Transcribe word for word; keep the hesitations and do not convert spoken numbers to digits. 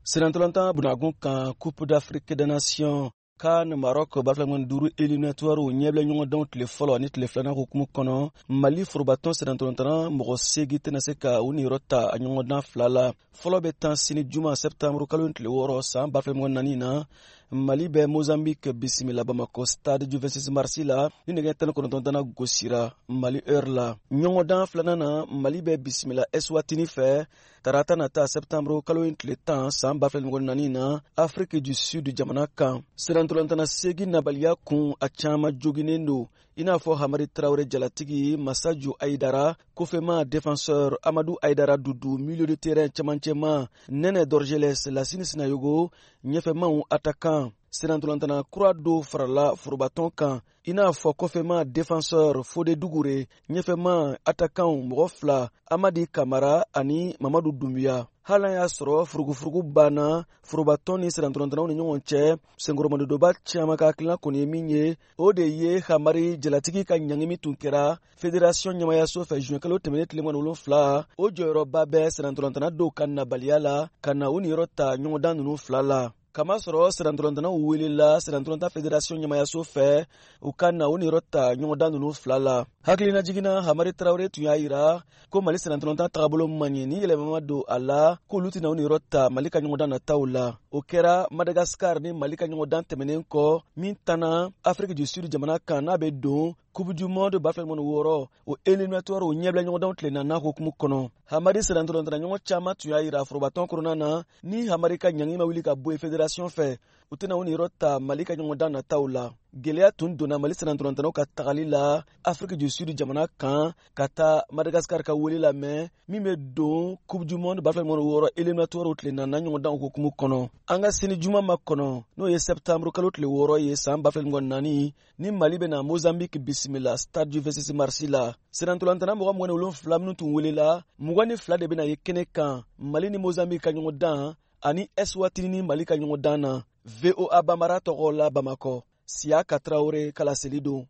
Senantolanta bunagun kan Coupe d'Afrique des Nations kan Maroc baflangon duru éliminatoire o ɲɛbila ɲɔgɔn dɔn tile fɔlɔ ani tile filanan hukumu kɔnɔ Mali forobatɔn senantolantana mɔgɔ segi tɛna se ka u niyɔrɔ ta a ɲɔgɔn dan fila la. Fɔlɔ bɛ tan sini juma septembre kalo tile wɔɔrɔ san ba fila naani na Mali bɛ Mozambique bisimila Bamako stade du vingt-six mars la ni nɛgɛ tan ni kɔnɔntɔn tana gosira Mali heure la. Ɲɔgɔn dan filanan na Mali bɛ bisimila Eswatini fɛ tarata nata septembre kalo tile tan san ba fila naani na Afrique du Sud jamana kan. Senantolantana segi nabaliya kun a caman joginen don i n'a fɔ Hamari Traoré jalatigi Masaju Aidara kofema défenseur Amadou Aidara Dudu milieu de terrain camancɛma Nene Dorgeles Lassini Sinayogo ɲɛfɛmanw attaquant. Senantolantana kura do farala forobatɔn kan i n'a fɔ kɔfɛma défenseur Fode Dugure ɲɛfɛma attaquant mɔgɔ fila Amadi Kamara ani Mamadu Dumbuya. Halan y'a sɔrɔ furugufurugu banna forobatɔn ni senantolantanaw ni ɲɔgɔn cɛ senkɔrɔmadodoba caman ka hakilina kɔni ye min ye o de ye Hamari jalatigi ka ɲangimi tun kɛra fédération ɲɛmayaso fɛ juin kalo tɛmɛnen tile mugan ni wolonwula o jɔyɔrɔba bɛ senantolantana dɔw ka nabaliya la ka na u niyɔrɔ ta ɲɔgɔndan ninnu fila la. Kama sɔrɔ senantolantanaw welela senantolanta fédération ɲɛmayaso fɛ u ka na u niyɔrɔ ta ɲɔgɔndan ninnu fila la. Hakilina jiginna Hamari Traoré tun y'a yira ko Mali senantolanta tagabolo man ɲi ni yɛlɛma don a la k'olu tɛna u niyɔrɔ ta Mali ka ɲɔgɔndan nataw la. O kɛra Madagascar ni Mali ka ɲɔgɔndan tɛmɛnen kɔ min tanna Afrique du Sud jamana kan n'a bɛ don Coupe du Monde ba fila ni wɔɔrɔ o éliminatoire o ɲɛbila ɲɔgɔndanw tile naaninan hukumu kɔnɔ. Hamari senantolantana ɲɔgɔn caman tun y'a yira forobatɔn kɔnɔna na ni Hamari ka ɲangi ma wuli ka bɔ fédération fɛ u tɛna u niyɔrɔ ta Mali ka ɲɔgɔndan nataw la. Gɛlɛya tun donna Mali senantolantanaw ka tagali la Afrique du Sud jamana kan ka taa Madagascar ka wele lamɛn min bɛ don Coupe du Monde ba fila ni wɔɔrɔ éliminatoire tile naaninan ɲɔgɔndan hukumu kɔnɔ. An ka sini juma ma kɔnɔ n'o ye septembre kalo tile wɔɔrɔ ye san ba fila ni naani ni Mali bɛna Mozambique bisimila stade du vingt-six mars la. Senantolantana mɔgɔ mugan ni wolonwula minnu tun welela mugan ni fila de bɛna ye kɛnɛ kan Mali ni Mozambique ka ɲɔgɔndan ani Eswatini ni Mali ka ɲɔgɔndan na. V O A Bambara tɔgɔ la Bamakɔ. Siaka Traoré Kalaseli don.